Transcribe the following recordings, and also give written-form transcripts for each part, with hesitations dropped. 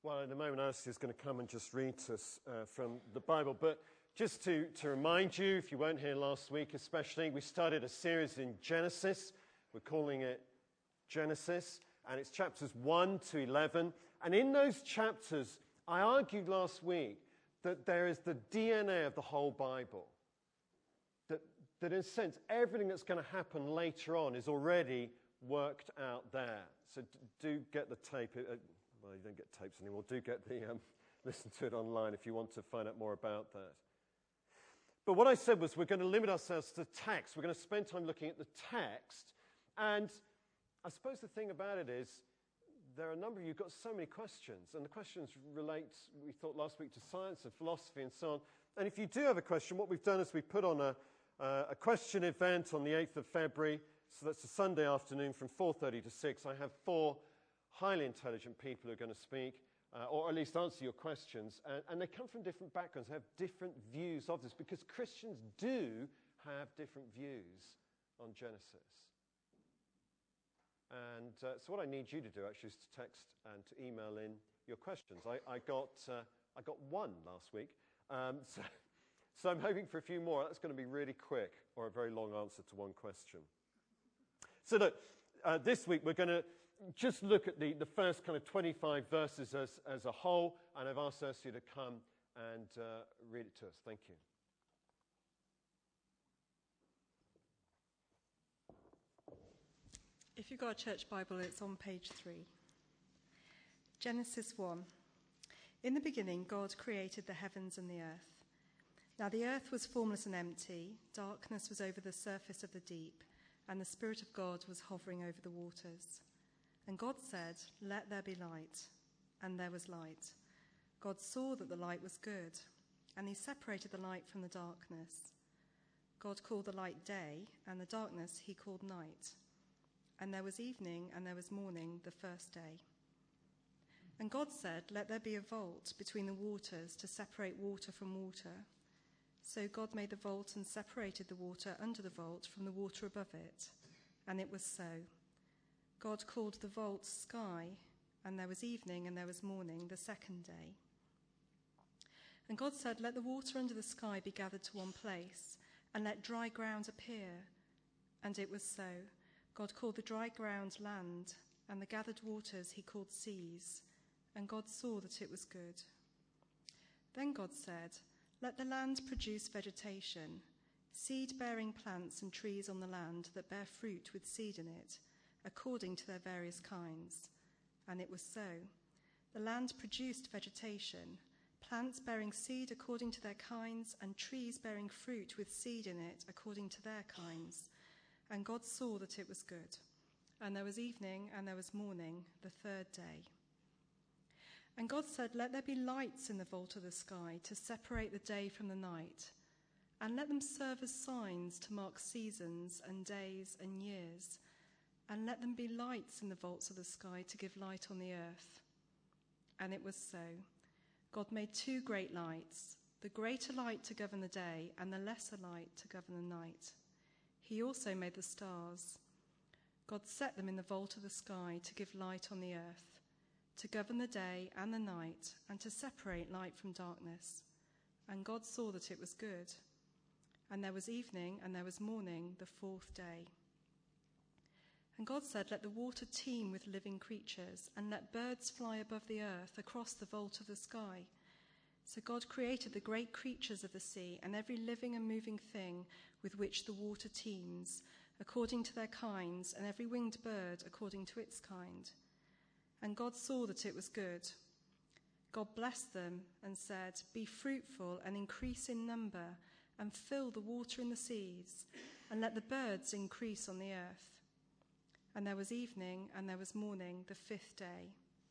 Well, in a moment, Alice is going to come and just read to us from the Bible. But just to remind you, if you weren't here last week especially, we started a series in Genesis. We're calling it Genesis, and it's chapters 1 to 11. And in those chapters, I argued last week that there is the DNA of the whole Bible. That in a sense, everything that's going to happen later on is already worked out there. So do get the tape. Well, you don't get tapes anymore. Do get the listen to it online if you want to find out more about that. But what I said was we're going to limit ourselves to text. We're going to spend time looking at the text. And I suppose the thing about it is there are a number of you who've got so many questions. And the questions relate, we thought last week, to science and philosophy and so on. And if you do have a question, what we've done is we put on a question event on the 8th of February. So that's a Sunday afternoon from 4:30 to 6. I have 4 highly intelligent people who are going to speak, or at least answer your questions. And they come from different backgrounds, have different views of this, because Christians do have different views on Genesis. And so what I need you to do, actually, is to text and to email in your questions. I got one last week, so I'm hoping for a few more. That's going to be really quick, or a very long answer to one question. So look, this week we're going to just look at the first kind of 25 verses as a whole, and I've asked Ursula to come and read it to us. Thank you. If you've got a church Bible, it's on page 3. Genesis 1. In the beginning, God created the heavens and the earth. Now the earth was formless and empty, darkness was over the surface of the deep, and the Spirit of God was hovering over the waters. And God said, "Let there be light." And there was light. God saw that the light was good, and he separated the light from the darkness. God called the light day, and the darkness he called night. And there was evening, and there was morning, the first day. And God said, "Let there be a vault between the waters to separate water from water." So God made the vault and separated the water under the vault from the water above it. And it was so. God called the vault sky, and there was evening and there was morning, the second day. And God said, "Let the water under the sky be gathered to one place, and let dry ground appear." And it was so. God called the dry ground land, and the gathered waters he called seas. And God saw that it was good. Then God said, "Let the land produce vegetation, seed-bearing plants and trees on the land that bear fruit with seed in it, according to their various kinds." And it was so. The land produced vegetation, plants bearing seed according to their kinds, and trees bearing fruit with seed in it according to their kinds. And God saw that it was good. And there was evening and there was morning, the third day. And God said, "Let there be lights in the vault of the sky to separate the day from the night, and let them serve as signs to mark seasons and days and years. And let them be lights in the vaults of the sky to give light on the earth." And it was so. God made 2 great lights, the greater light to govern the day, and the lesser light to govern the night. He also made the stars. God set them in the vault of the sky to give light on the earth, to govern the day and the night, and to separate light from darkness. And God saw that it was good. And there was evening and there was morning, the 4th day. And God said, "Let the water teem with living creatures, and let birds fly above the earth across the vault of the sky." So God created the great creatures of the sea and every living and moving thing with which the water teems, according to their kinds, and every winged bird according to its kind. And God saw that it was good. God blessed them and said, "Be fruitful and increase in number, and fill the water in the seas, and let the birds increase on the earth." And there was evening and there was morning, the 5th day.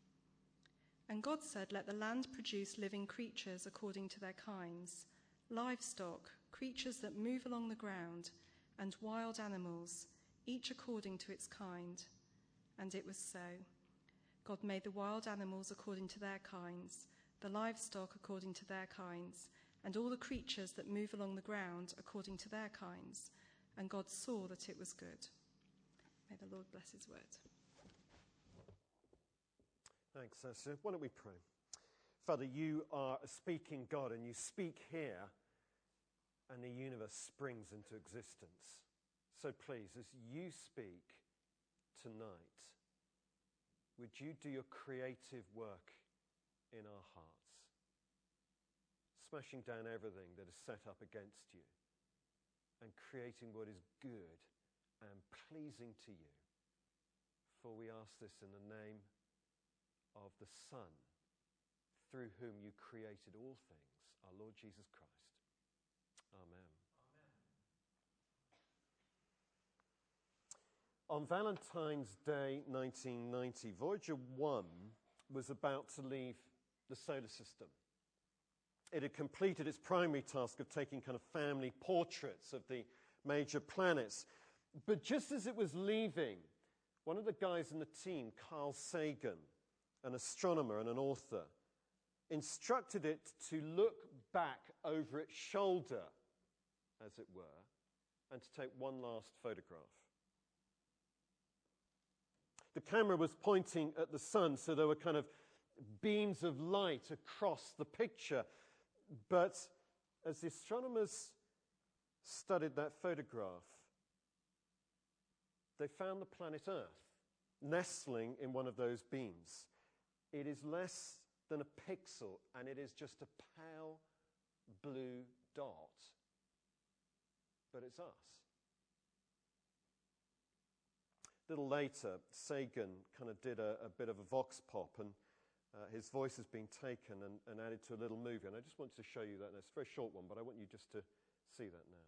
And God said, "Let the land produce living creatures according to their kinds, livestock, creatures that move along the ground, and wild animals, each according to its kind." And it was so. God made the wild animals according to their kinds, the livestock according to their kinds, and all the creatures that move along the ground according to their kinds. And God saw that it was good. May the Lord bless his word. Thanks, Ursula. Why don't we pray? Father, you are a speaking God, and you speak here, and the universe springs into existence. So please, as you speak tonight, would you do your creative work in our hearts, smashing down everything that is set up against you and creating what is good and pleasing to you. For we ask this in the name of the Son, through whom you created all things, our Lord Jesus Christ. Amen. On Valentine's Day 1990, Voyager 1 was about to leave the solar system. It had completed its primary task of taking kind of family portraits of the major planets. But just as it was leaving, one of the guys in the team, Carl Sagan, an astronomer and an author, instructed it to look back over its shoulder, as it were, and to take one last photograph. The camera was pointing at the sun, so there were kind of beams of light across the picture. But as the astronomers studied that photograph, they found the planet Earth nestling in one of those beams. It is less than a pixel, and it is just a pale blue dot. But it's us. A little later, Sagan kind of did a bit of a vox pop, and his voice has been taken and added to a little movie. And I just wanted to show you that. It's a very short one, but I want you just to see that now.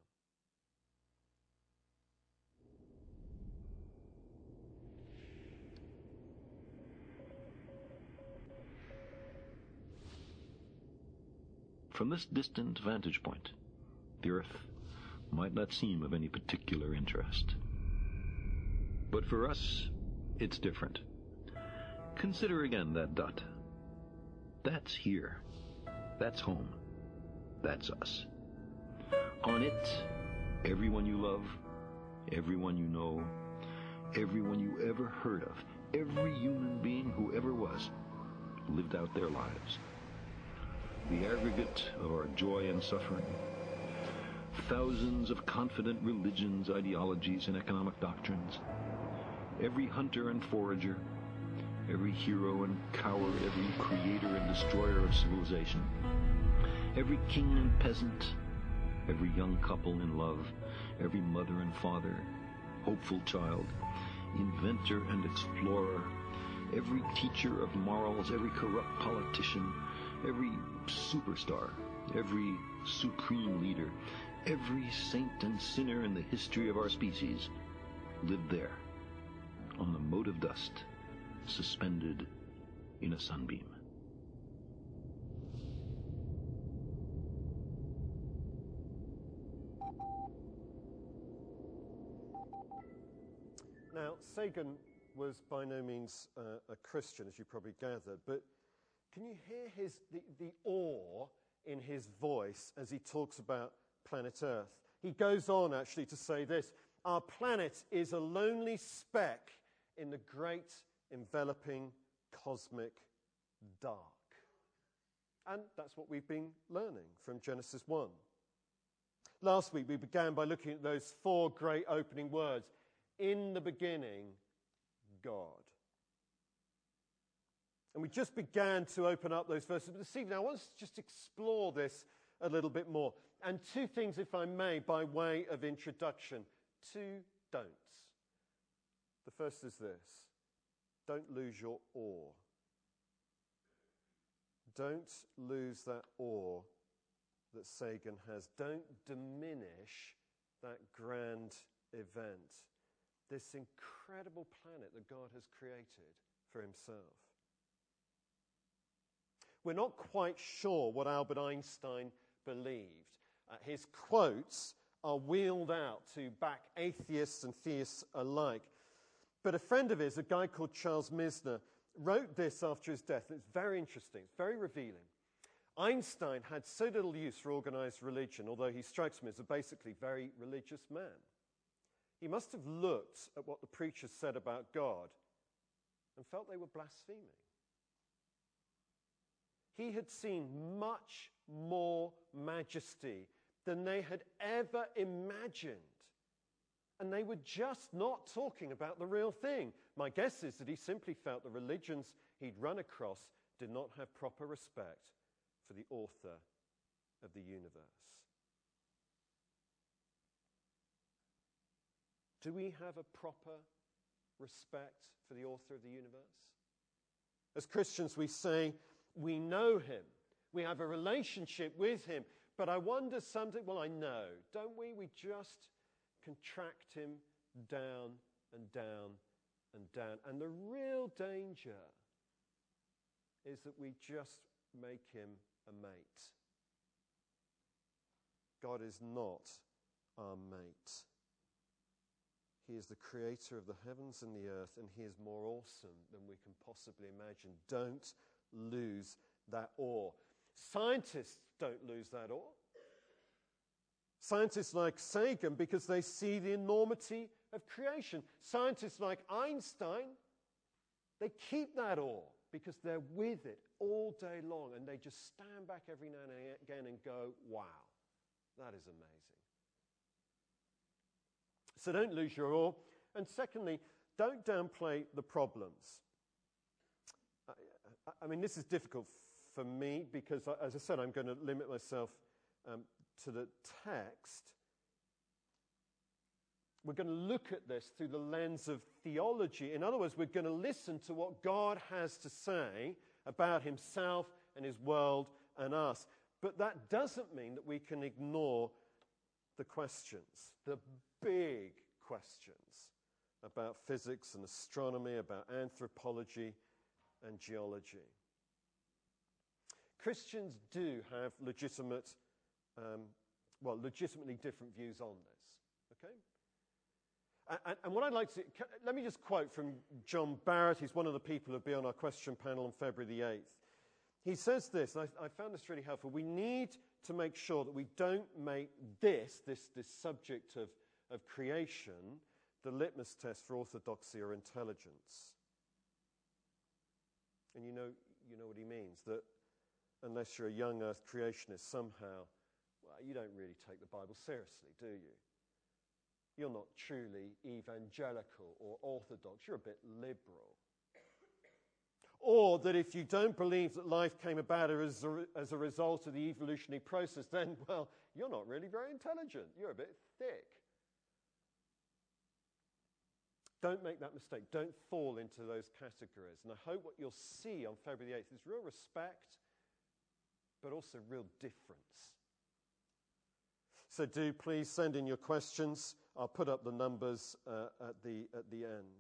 From this distant vantage point, the Earth might not seem of any particular interest. But for us, it's different. Consider again that dot. That's here. That's home. That's us. On it, everyone you love, everyone you know, everyone you ever heard of, every human being who ever was, lived out their lives. The aggregate of our joy and suffering, thousands of confident religions, ideologies, and economic doctrines, every hunter and forager, every hero and coward, every creator and destroyer of civilization, every king and peasant, every young couple in love, every mother and father, hopeful child, inventor and explorer, every teacher of morals, every corrupt politician, every superstar, every supreme leader, every saint and sinner in the history of our species lived there, on a mote of dust, suspended in a sunbeam. Now, Sagan was by no means a Christian, as you probably gathered, but can you hear the awe in his voice as he talks about planet Earth? He goes on actually to say this: our planet is a lonely speck in the great enveloping cosmic dark. And that's what we've been learning from Genesis 1. Last week we began by looking at those four great opening words. In the beginning, God. And we just began to open up those verses. But this evening I want us to just explore this a little bit more. And two things, if I may, by way of introduction. Two don'ts. The first is this: don't lose your awe. Don't lose that awe that Sagan has. Don't diminish that grand event, this incredible planet that God has created for himself. We're not quite sure what Albert Einstein believed. His quotes are wheeled out to back atheists and theists alike. But a friend of his, a guy called Charles Misner, wrote this after his death. It's very interesting, it's very revealing. Einstein had so little use for organized religion, although he strikes me as a basically very religious man. He must have looked at what the preachers said about God and felt they were blaspheming. he had seen much more majesty than they had ever imagined. And they were just not talking about the real thing. My guess is that he simply felt the religions he'd run across did not have proper respect for the author of the universe. Do we have a proper respect for the author of the universe? As Christians, we say we know him. We have a relationship with him. But I wonder something, well, I know, don't we? We just contract him down and down and down. And the real danger is that we just make him a mate. God is not our mate. He is the creator of the heavens and the earth, and he is more awesome than we can possibly imagine. Don't lose that awe. Scientists don't lose that awe. Scientists like Sagan, because they see the enormity of creation. Scientists like Einstein, they keep that awe because they're with it all day long, and they just stand back every now and again and go, wow, that is amazing. So don't lose your awe. And secondly, don't downplay the problems. I mean, this is difficult for me because, as I said, I'm going to limit myself to the text. We're going to look at this through the lens of theology. In other words, we're going to listen to what God has to say about himself and his world and us. But that doesn't mean that we can ignore the questions, the big questions about physics and astronomy, about anthropology and geology. Christians do have legitimately different views on this, okay? And what I'd like to, let me just quote from John Barrett. He's one of the people who'll be on our question panel on February the 8th. He says this, and I found this really helpful. We need to make sure that we don't make this subject of creation the litmus test for orthodoxy or intelligence. And you know what he means, that unless you're a young earth creationist, somehow, well, you don't really take the Bible seriously, do you? You're not truly evangelical or orthodox. You're a bit liberal. Or that if you don't believe that life came about as a result of the evolutionary process, then, well, you're not really very intelligent. You're a bit thick. Don't make that mistake. Don't fall into those categories. And I hope what you'll see on February the 8th is real respect, but also real difference. So do please send in your questions. I'll put up the numbers at the end.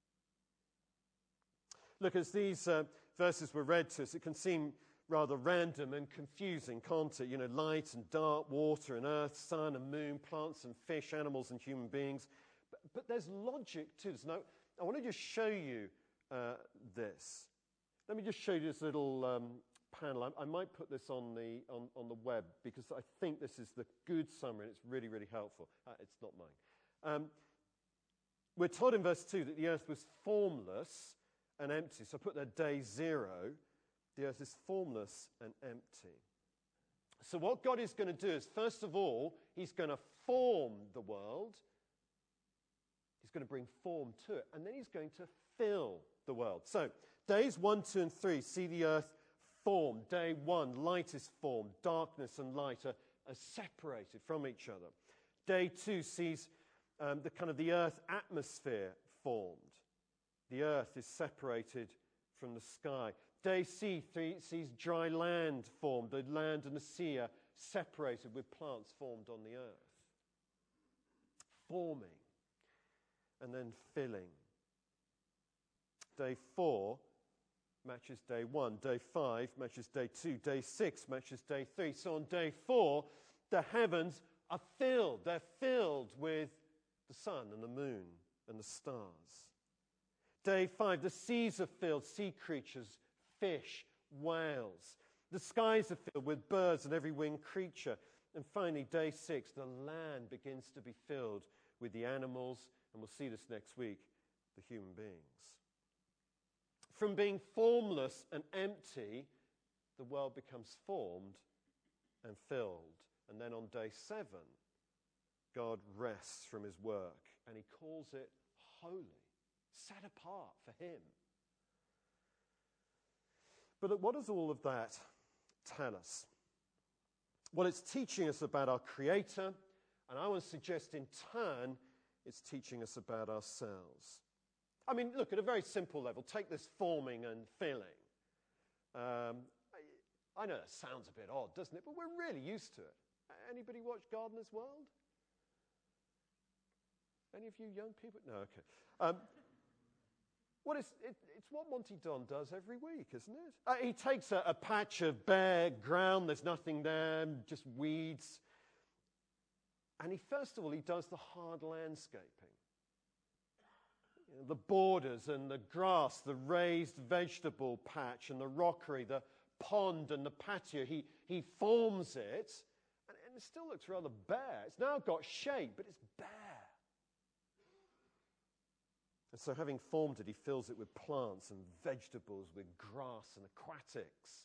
Look, as these verses were read to us, it can seem rather random and confusing, can't it? You know, light and dark, water and earth, sun and moon, plants and fish, animals and human beings. But there's logic to this. Now, I want to just show you this. Let me just show you this little panel. I might put this on the web because I think this is the good summary and it's really, really helpful. It's not mine. We're told in verse 2 that the earth was formless and empty. So I put there day 0. The earth is formless and empty. So what God is going to do is, first of all, he's going to form the world. He's going to bring form to it. And then he's going to fill the world. So days 1, 2, and 3 see the earth formed. Day 1, light is formed. Darkness and light are separated from each other. Day 2 sees the earth atmosphere formed. The earth is separated from the sky. Day 3 sees dry land formed. The land and the sea are separated with plants formed on the earth. Forming and then filling. Day 4 matches day 1. Day 5 matches day 2. Day 6 matches day 3. So on day 4, the heavens are filled. They're filled with the sun and the moon and the stars. Day 5, the seas are filled. Sea creatures, fish, whales. The skies are filled with birds and every winged creature. And finally, day 6, the land begins to be filled with the animals, and we'll see this next week, the human beings. From being formless and empty the world becomes formed and filled. And then on day 7, God rests from his work, and he calls it holy, set apart for him. But what does all of that tell us? Well, it's teaching us about our Creator, and I want to suggest in turn, it's teaching us about ourselves. I mean, look, at a very simple level, take this forming and filling. I know that sounds a bit odd, doesn't it? But we're really used to it. Anybody watch Gardener's World? Any of you young people? No, okay. Well, it's what Monty Don does every week, isn't it? He takes a patch of bare ground, there's nothing there, just weeds. And first of all, he does the hard landscaping. You know, the borders and the grass, the raised vegetable patch and the rockery, the pond and the patio. He forms it, and it still looks rather bare. It's now got shape, but it's bare. And so having formed it, he fills it with plants and vegetables, with grass and aquatics.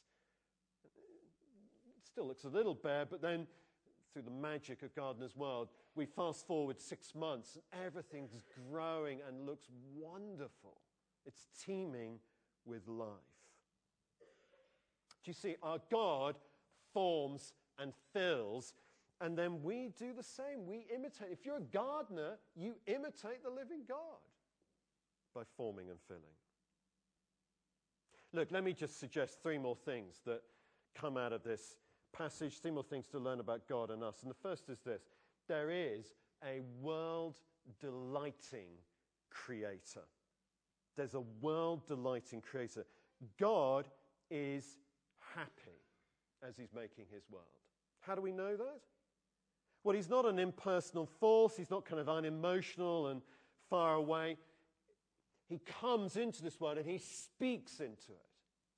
It still looks a little bare, but then through the magic of Gardener's World, we fast forward 6 months and everything's growing and looks wonderful. It's teeming with life. Do you see, our God forms and fills, and then we do the same. We imitate. If you're a gardener, you imitate the living God by forming and filling. Look, let me just suggest 3 more things that come out of this passage, 3 more things to learn about God and us. And the first is this: there is a world-delighting creator. There's a world-delighting creator. God is happy as he's making his world. How do we know that? Well, he's not an impersonal force. He's not kind of unemotional and far away. He comes into this world and he speaks into it.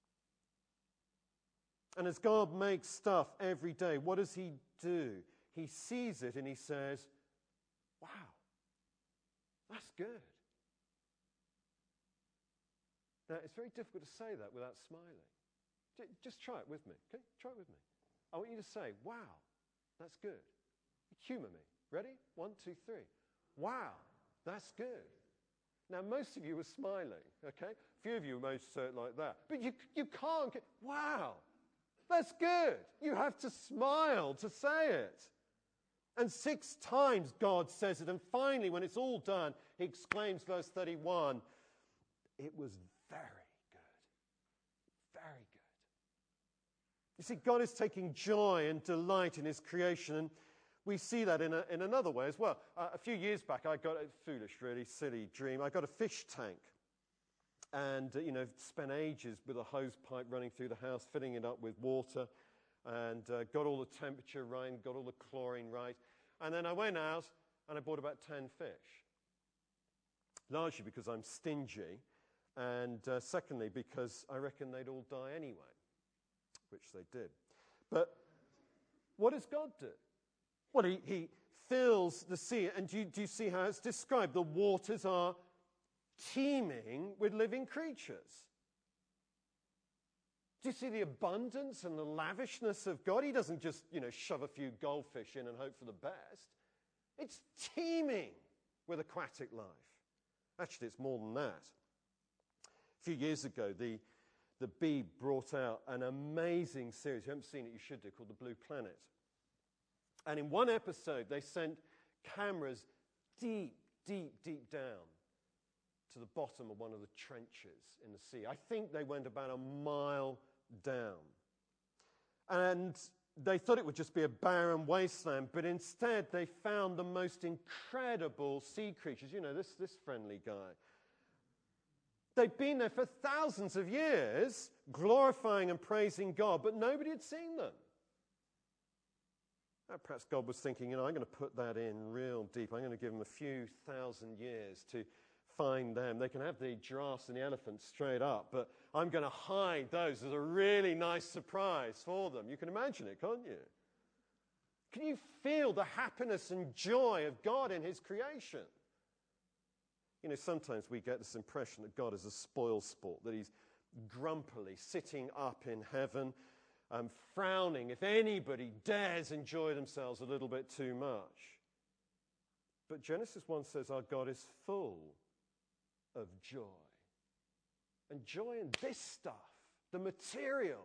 And as God makes stuff every day, what does he do? He sees it and he says, wow, that's good. Now, it's very difficult to say that without smiling. Just try it with me, okay? Try it with me. I want you to say, wow, that's good. Humor me. Ready? 1, 2, 3. Wow, that's good. Now, most of you were smiling, okay? A few of you most say it like that. But you can't get, wow, that's good. You have to smile to say it. And 6 times God says it. And finally, when it's all done, he exclaims, verse 31, it was very good. Very good. You see, God is taking joy and delight in his creation, and we see that in another way as well. A few years back, I got a foolish, really silly dream. I got a fish tank and, spent ages with a hose pipe running through the house, filling it up with water, and got all the temperature right, got all the chlorine right. And then I went out and I bought about 10 fish, largely because I'm stingy, and secondly, because I reckon they'd all die anyway, which they did. But what does God do? Well, he fills the sea, and do you see how it's described? The waters are teeming with living creatures. Do you see the abundance and the lavishness of God? He doesn't just, shove a few goldfish in and hope for the best. It's teeming with aquatic life. Actually, it's more than that. A few years ago, the Beeb brought out an amazing series. If you haven't seen it, you should do, called The Blue Planet. And in one episode, they sent cameras deep, deep, deep down to the bottom of one of the trenches in the sea. I think they went about a mile down. And they thought it would just be a barren wasteland, but instead they found the most incredible sea creatures. This friendly guy. They'd been there for thousands of years, glorifying and praising God, but nobody had seen them. Perhaps God was thinking, I'm going to put that in real deep. I'm going to give them a few thousand years to find them. They can have the giraffes and the elephants straight up, but I'm going to hide those as a really nice surprise for them. You can imagine it, can't you? Can you feel the happiness and joy of God in his creation? Sometimes we get this impression that God is a spoil sport, that he's grumpily sitting up in heaven, frowning if anybody dares enjoy themselves a little bit too much. But Genesis 1 says our God is full of joy. And joy in this stuff, the material.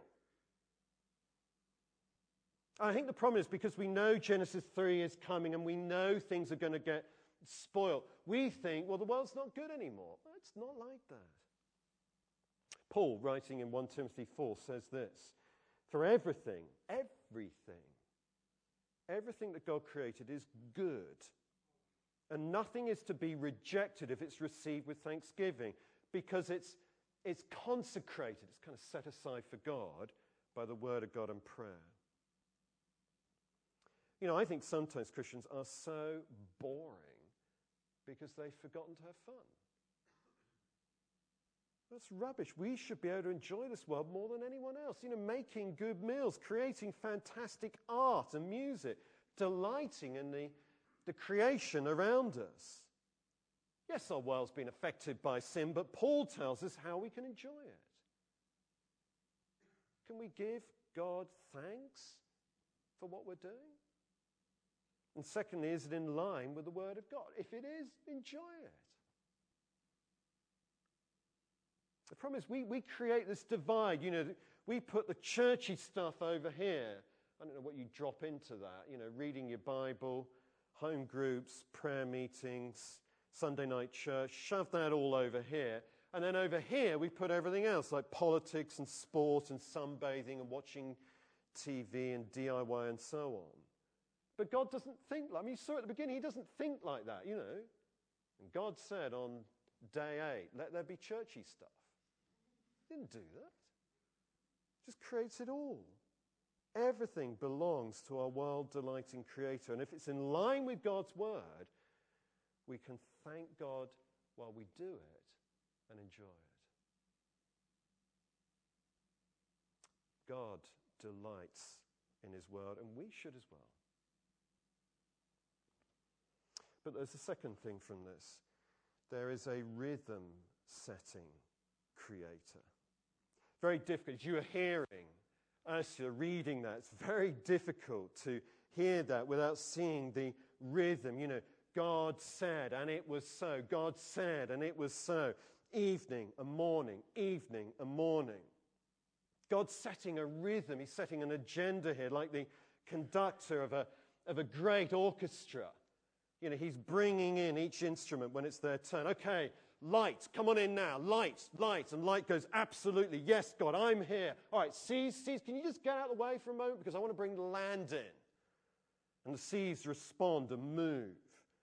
I think the problem is because we know Genesis 3 is coming and we know things are going to get spoiled. We think, well, the world's not good anymore. It's not like that. Paul, writing in 1 Timothy 4, says this: for everything that God created is good. And nothing is to be rejected if it's received with thanksgiving, because it's consecrated, it's kind of set aside for God by the word of God and prayer. You know, I think sometimes Christians are so boring because they've forgotten to have fun. That's rubbish. We should be able to enjoy this world more than anyone else. You know, making good meals, creating fantastic art and music, delighting in the creation around us. Yes, our world's been affected by sin, but Paul tells us how we can enjoy it. Can we give God thanks for what we're doing? And secondly, is it in line with the Word of God? If it is, enjoy it. The problem is we create this divide. You know, we put the churchy stuff over here. I don't know what you drop into that. You know, reading your Bible, home groups, prayer meetings, Sunday night church. Shove that all over here. And then over here we put everything else, like politics and sport and sunbathing and watching TV and DIY and so on. But God doesn't think like, I mean, you saw at the beginning, he doesn't think like that, you know. And God said on day 8, let there be churchy stuff. He didn't do that. Just creates it all. Everything belongs to our world-delighting Creator. And if it's in line with God's word, we can thank God while we do it and enjoy it. God delights in his word, and we should as well. But there's a second thing from this. There is a rhythm-setting Creator. Very difficult. As you are hearing Ursula reading that, it's very difficult to hear that without seeing the rhythm. You know, God said, and it was so. God said, and it was so. Evening and morning, evening and morning. God's setting a rhythm. He's setting an agenda here, like the conductor of a great orchestra. You know, he's bringing in each instrument when it's their turn. Okay, light, come on in now. Light. And light goes, absolutely, yes, God, I'm here. All right, seas, can you just get out of the way for a moment? Because I want to bring the land in. And the seas respond and move.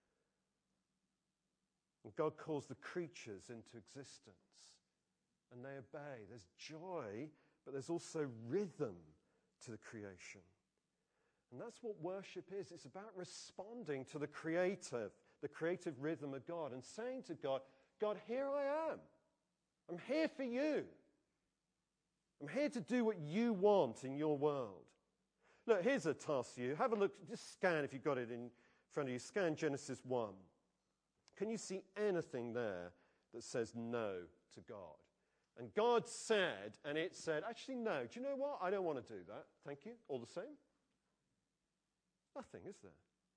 And God calls the creatures into existence. And they obey. There's joy, but there's also rhythm to the creation. And that's what worship is. It's about responding to the creative rhythm of God and saying to God, God, here I am. I'm here for you. I'm here to do what you want in your world. Look, here's a task for you. Have a look, just scan if you've got it in front of you. Scan Genesis 1. Can you see anything there that says no to God? And God said, and it said, actually, no. Do you know what? I don't want to do that. Thank you. All the same. Nothing, is there?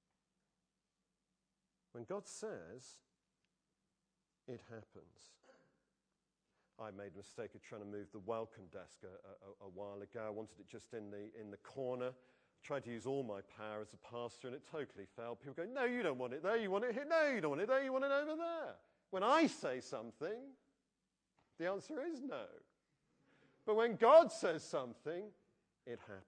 When God says, it happens. I made a mistake of trying to move the welcome desk a while ago. I wanted it just in the corner. I tried to use all my power as a pastor, and it totally failed. People go, no, you don't want it there. You want it here. No, you don't want it there. You want it over there. When I say something, the answer is no. But when God says something, it happens.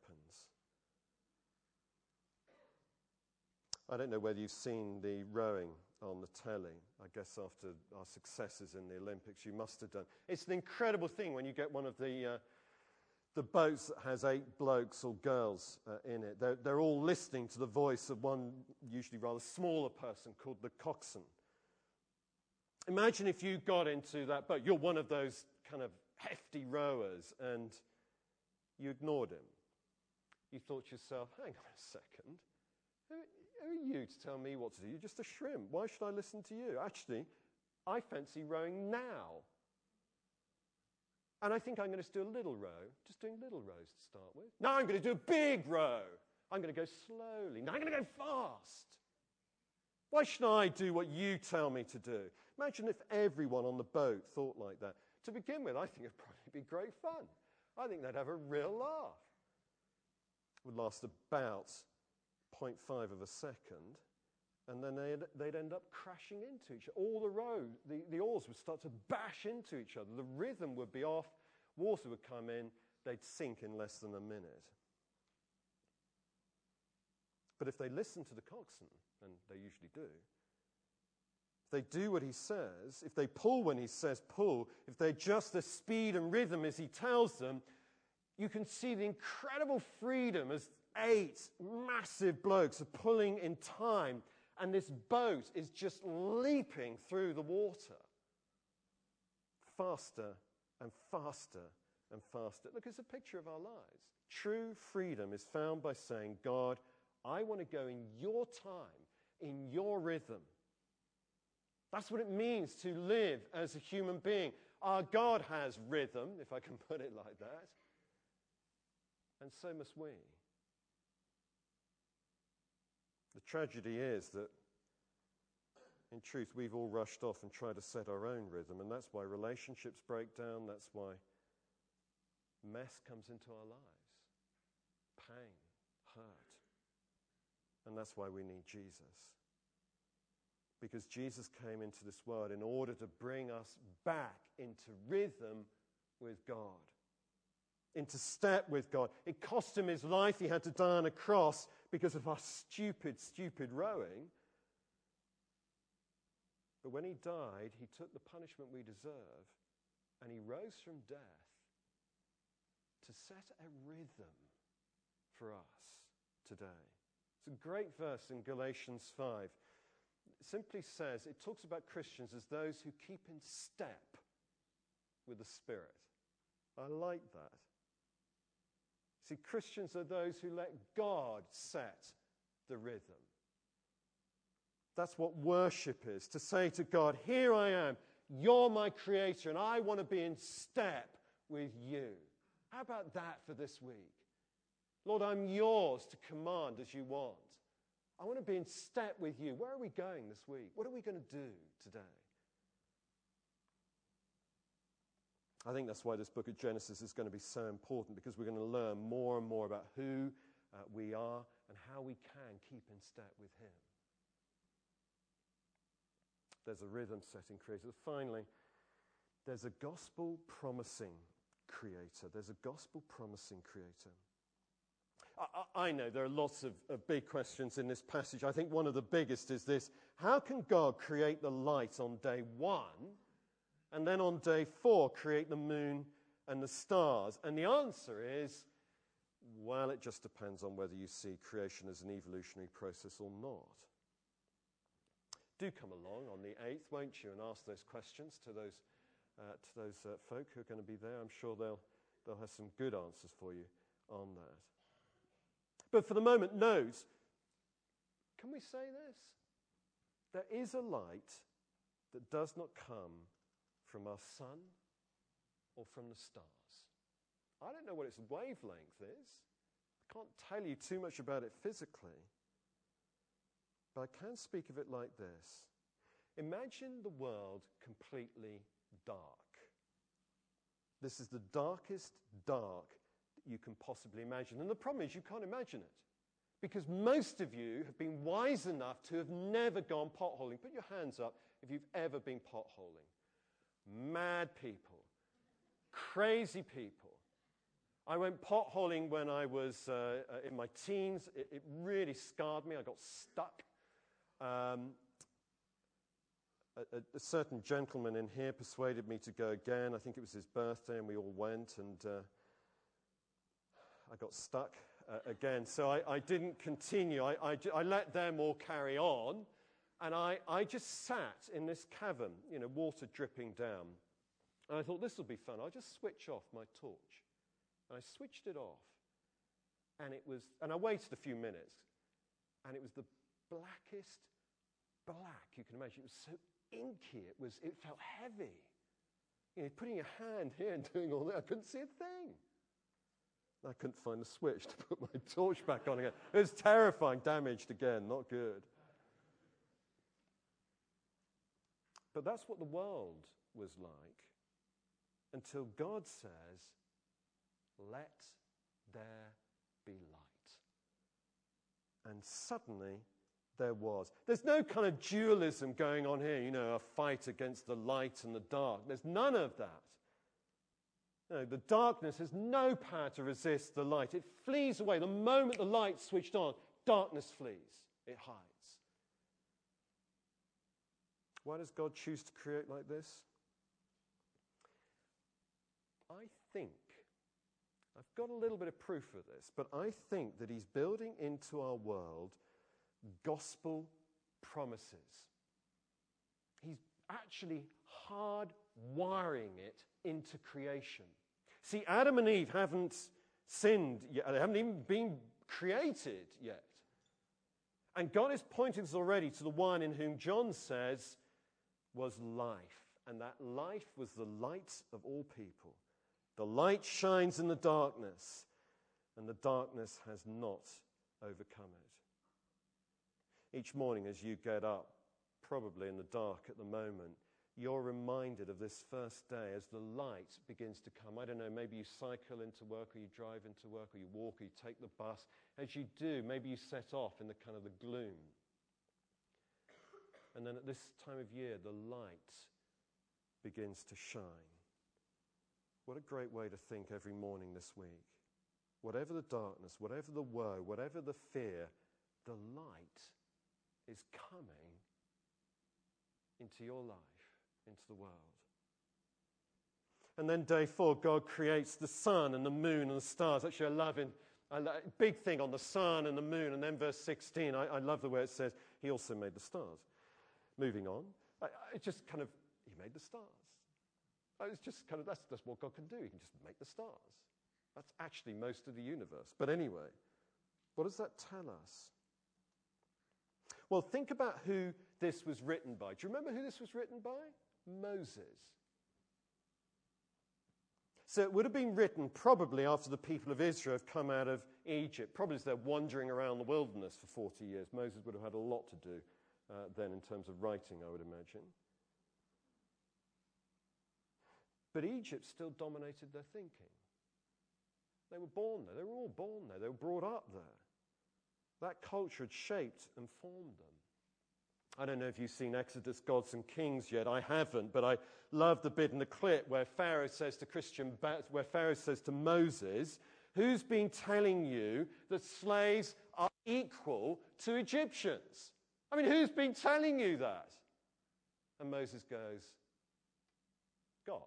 I don't know whether you've seen the rowing on the telly. I guess after our successes in the Olympics, you must have done. It's an incredible thing when you get one of the boats that has 8 blokes or girls in it. They're all listening to the voice of one usually rather smaller person called the coxswain. Imagine if you got into that boat. You're one of those kind of hefty rowers, and you ignored him. You thought to yourself, hang on a second. Who are you to tell me what to do? You're just a shrimp. Why should I listen to you? Actually, I fancy rowing now. And I think I'm going to do a little row, just doing little rows to start with. Now I'm going to do a big row. I'm going to go slowly. Now I'm going to go fast. Why shouldn't I do what you tell me to do? Imagine if everyone on the boat thought like that. To begin with, I think it'd probably be great fun. I think they'd have a real laugh. It would last about 0.5 of a second, and then they'd end up crashing into each other. All the oars would start to bash into each other. The rhythm would be off. Water would come in. They'd sink in less than a minute. But if they listen to the coxswain, and they usually do, if they do what he says, if they pull when he says pull, if they adjust the speed and rhythm as he tells them, you can see the incredible freedom as 8 massive blokes are pulling in time, and this boat is just leaping through the water. Faster and faster and faster. Look, it's a picture of our lives. True freedom is found by saying, God, I want to go in your time, in your rhythm. That's what it means to live as a human being. Our God has rhythm, if I can put it like that. And so must we. The tragedy is that, in truth, we've all rushed off and tried to set our own rhythm, and that's why relationships break down, that's why mess comes into our lives. Pain, hurt. And that's why we need Jesus. Because Jesus came into this world in order to bring us back into rhythm with God, into step with God. It cost him his life. He had to die on a cross because of our stupid, stupid rowing. But when he died, he took the punishment we deserve, and he rose from death to set a rhythm for us today. It's a great verse in Galatians 5. It simply says, it talks about Christians as those who keep in step with the Spirit. I like that. See, Christians are those who let God set the rhythm. That's what worship is, to say to God, here I am, you're my creator, and I want to be in step with you. How about that for this week? Lord, I'm yours to command as you want. I want to be in step with you. Where are we going this week? What are we going to do today? I think that's why this book of Genesis is going to be so important, because we're going to learn more and more about who we are and how we can keep in step with him. There's a rhythm setting creator. Finally, there's a gospel promising creator. There's a gospel promising creator. I know there are lots of big questions in this passage. I think one of the biggest is this: how can God create the light on day 1 and then on day 4 create the moon and the stars? And the answer is, well, it just depends on whether you see creation as an evolutionary process or not. Do come along on the 8th, won't you, and ask those questions to those folk who are going to be there. I'm sure they'll have some good answers for you on that. But for the moment, note, can we say this? There is a light that does not come from our sun or from the stars. I don't know what its wavelength is. I can't tell you too much about it physically. But I can speak of it like this. Imagine the world completely dark. This is the darkest dark that you can possibly imagine. And the problem is you can't imagine it, because most of you have been wise enough to have never gone potholing. Put your hands up if you've ever been potholing. Mad people. Crazy people. I went potholing when I was in my teens. It really scarred me. I got stuck. A certain gentleman in here persuaded me to go again. I think it was his birthday, and we all went, and I got stuck again. So I didn't continue. I let them all carry on, and I just sat in this cavern, water dripping down. And I thought, this will be fun. I'll just switch off my torch. And I switched it off, and I waited a few minutes, and it was the blackest black you can imagine. It was so inky. It felt heavy. putting your hand here and doing all that. I couldn't see a thing. I couldn't find the switch to put my torch back on again. It was terrifying. Damaged again. Not good. But that's what the world was like until God says, let there be light. And suddenly there was. There's no kind of dualism going on here, a fight against the light and the dark. There's none of that. No, the darkness has no power to resist the light. It flees away. The moment the light's switched on, darkness flees. It hides. Why does God choose to create like this? I think, I've got a little bit of proof of this, but I think that he's building into our world gospel promises. He's actually hard-wiring it into creation. See, Adam and Eve haven't sinned yet. They haven't even been created yet. And God is pointing us already to the one in whom John says was life. And that life was the light of all people. The light shines in the darkness, and the darkness has not overcome it. Each morning as you get up, probably in the dark at the moment, you're reminded of this first day as the light begins to come. I don't know, maybe you cycle into work, or you drive into work, or you walk, or you take the bus. As you do, maybe you set off in the kind of the gloom. And then at this time of year, the light begins to shine. What a great way to think every morning this week. Whatever the darkness, whatever the woe, whatever the fear, the light is coming into your life, into the world. And then day 4, God creates the sun and the moon and the stars. Actually, big thing on the sun and the moon. And then verse 16, I love the way it says, he also made the stars. Moving on, it just kind of, he made the stars. It's just kind of, that's what God can do. He can just make the stars. That's actually most of the universe. But anyway, what does that tell us? Well, think about who this was written by. Do you remember who this was written by? Moses. So it would have been written probably after the people of Israel have come out of Egypt, probably as they're wandering around the wilderness for 40 years. Moses would have had a lot to do then in terms of writing, I would imagine. But Egypt still dominated their thinking. They were born there. They were all born there. They were brought up there. That culture had shaped and formed them. I don't know if you've seen Exodus, Gods and Kings yet. I haven't, but I love the bit in the clip where Pharaoh says to Moses, who's been telling you that slaves are equal to Egyptians? I mean, who's been telling you that? And Moses goes, God.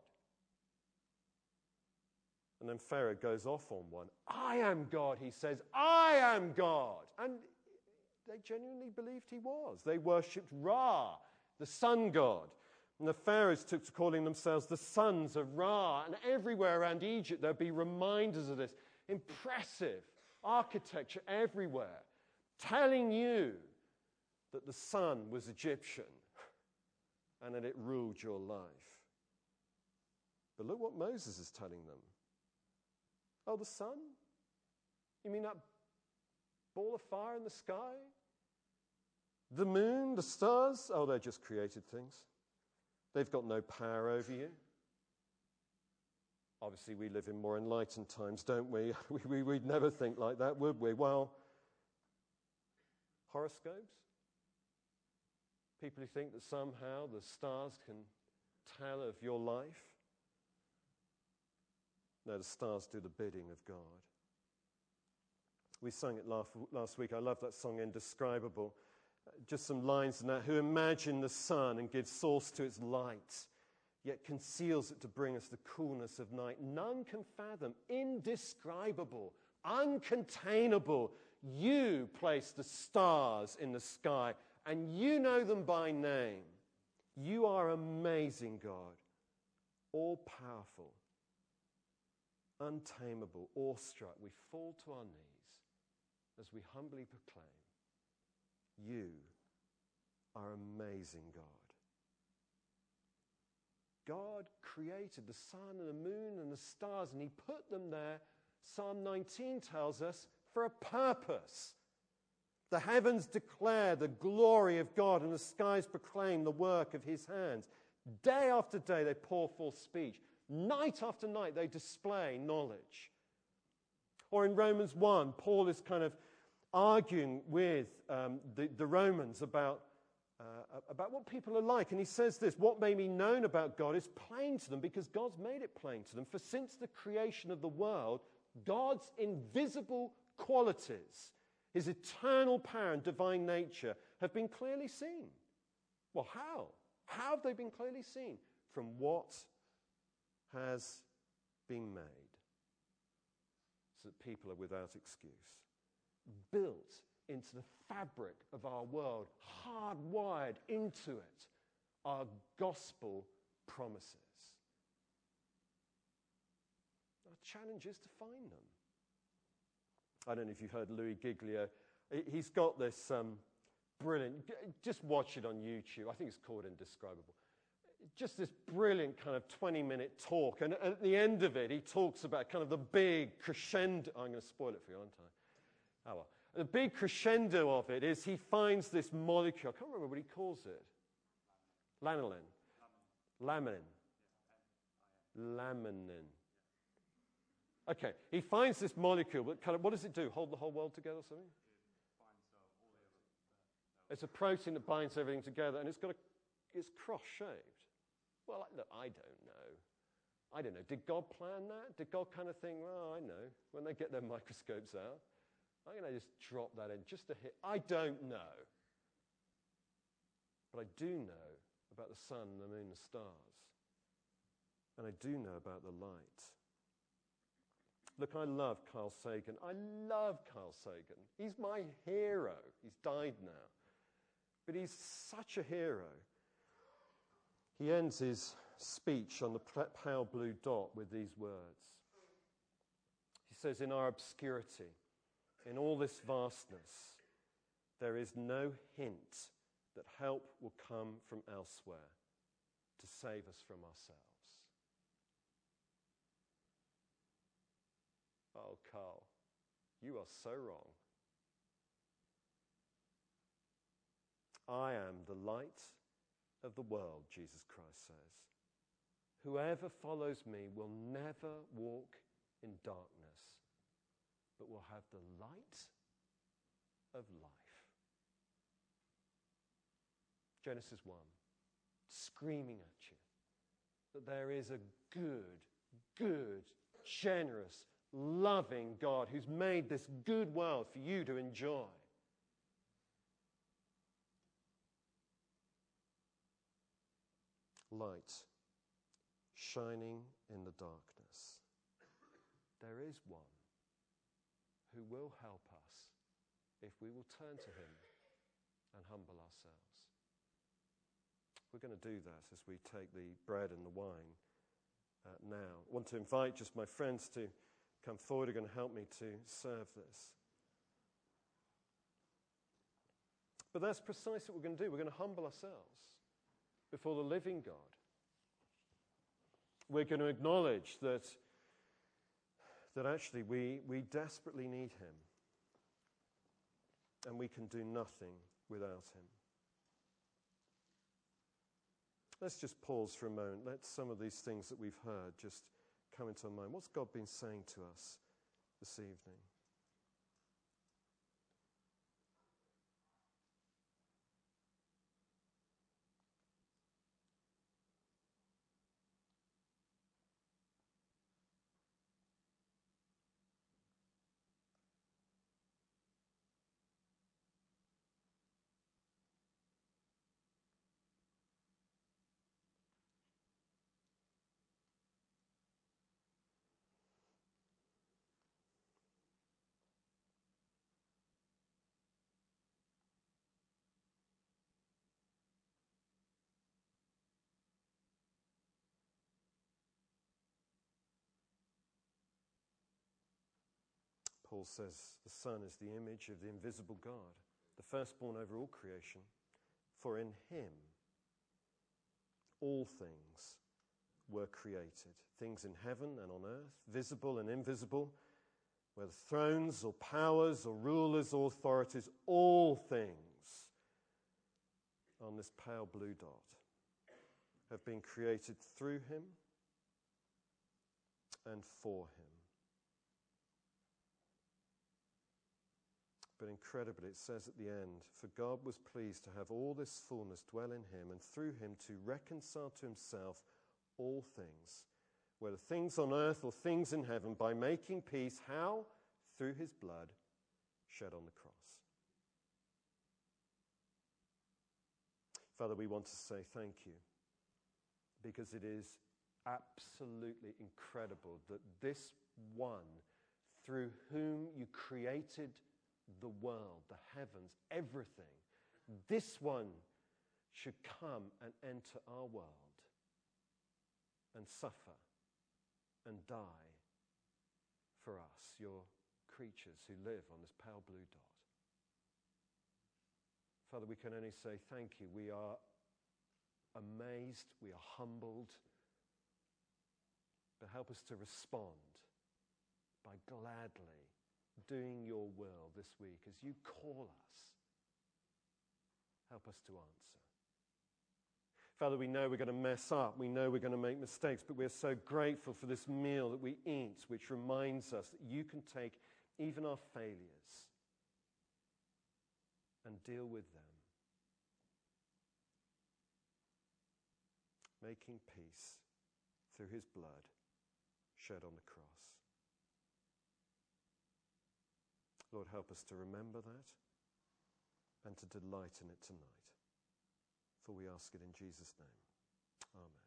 And then Pharaoh goes off on one. I am God, he says. I am God. And they genuinely believed he was. They worshipped Ra, the sun god. And the pharaohs took to calling themselves the sons of Ra. And everywhere around Egypt, there'd be reminders of this. Impressive architecture everywhere, telling you that the sun was Egyptian and that it ruled your life. But look what Moses is telling them. Oh, the sun? You mean that ball of fire in the sky? The moon, the stars? Oh, they're just created things. They've got no power over you. Obviously, we live in more enlightened times, don't we? We'd never think like that, would we? Well, horoscopes? People who think that somehow the stars can tell of your life? No, the stars do the bidding of God. We sang it last week. I love that song, Indescribable. Just some lines in that. Who imagine the sun and gives source to its light, yet conceals it to bring us the coolness of night. None can fathom. Indescribable, uncontainable. You place the stars in the sky, and you know them by name. You are amazing, God, all-powerful, untamable, awestruck. We fall to our knees as we humbly proclaim, you are amazing, God. God created the sun and the moon and the stars, and he put them there, Psalm 19 tells us, for a purpose. The heavens declare the glory of God, and the skies proclaim the work of his hands. Day after day they pour forth speech. Night after night they display knowledge. Or in Romans 1, Paul is kind of arguing with the Romans about what people are like. And he says this, what may be known about God is plain to them because God's made it plain to them. For since the creation of the world, God's invisible qualities, his eternal power and divine nature, have been clearly seen. Well, how? How have they been clearly seen? From what has been made, so that people are without excuse. Built into the fabric of our world, hardwired into it, are gospel promises. Our challenge is to find them. I don't know if you've heard Louis Giglio. He's got this brilliant, just watch it on YouTube. I think it's called Indescribable. Just this brilliant kind of 20-minute talk. And at the end of it, he talks about kind of the big crescendo. I'm going to spoil it for you, aren't I? Oh, well. The big crescendo of it is he finds this molecule. I can't remember what he calls it. Lanolin. Laminin. Laminin. Okay, he finds this molecule, but kind of, what does it do? Hold the whole world together or something? It's a protein that binds everything together, and it's cross-shaped. Well, look, I don't know. Did God plan that? Did God kind of think, well, I know, when they get their microscopes out, I'm going to just drop that in just a hit. I don't know. But I do know about the sun, the moon, the stars. And I do know about the light. Look, I love Carl Sagan. I love Carl Sagan. He's my hero. He's died now. But he's such a hero. He ends his speech on the pale blue dot with these words. He says, in our obscurity, in all this vastness, there is no hint that help will come from elsewhere to save us from ourselves. Oh, Carl, you are so wrong. I am the light of the world, Jesus Christ says. Whoever follows me will never walk in darkness, but will have the light of life. Genesis 1, screaming at you that there is a good, generous, loving God who's made this good world for you to enjoy. Light shining in the darkness. There is one who will help us if we will turn to him and humble ourselves. We're going to do that as we take the bread and the wine now. I want to invite just my friends to come forward. They're going to help me to serve this. But that's precisely what we're going to do. We're going to humble ourselves before the living God. We're going to acknowledge that actually we desperately need him. And we can do nothing without him. Let's just pause for a moment. Let some of these things that we've heard just come into our mind. What's God been saying to us this evening? Paul says the Son is the image of the invisible God, the firstborn over all creation. For in him all things were created, things in heaven and on earth, visible and invisible, whether thrones or powers or rulers or authorities, all things on this pale blue dot have been created through him and for him. But incredibly, it says at the end, for God was pleased to have all this fullness dwell in him, and through him to reconcile to himself all things, whether things on earth or things in heaven, by making peace. How? Through his blood shed on the cross. Father, we want to say thank you, because it is absolutely incredible that this one through whom you created the world, the heavens, everything, this one should come and enter our world and suffer and die for us, your creatures who live on this pale blue dot. Father, we can only say thank you. We are amazed, we are humbled, but help us to respond by gladly doing your will this week as you call us. Help us to answer. Father, we know we're going to mess up. We know we're going to make mistakes, but we're so grateful for this meal that we eat, which reminds us that you can take even our failures and deal with them, making peace through his blood shed on the cross. Lord, help us to remember that and to delight in it tonight. For we ask it in Jesus' name. Amen.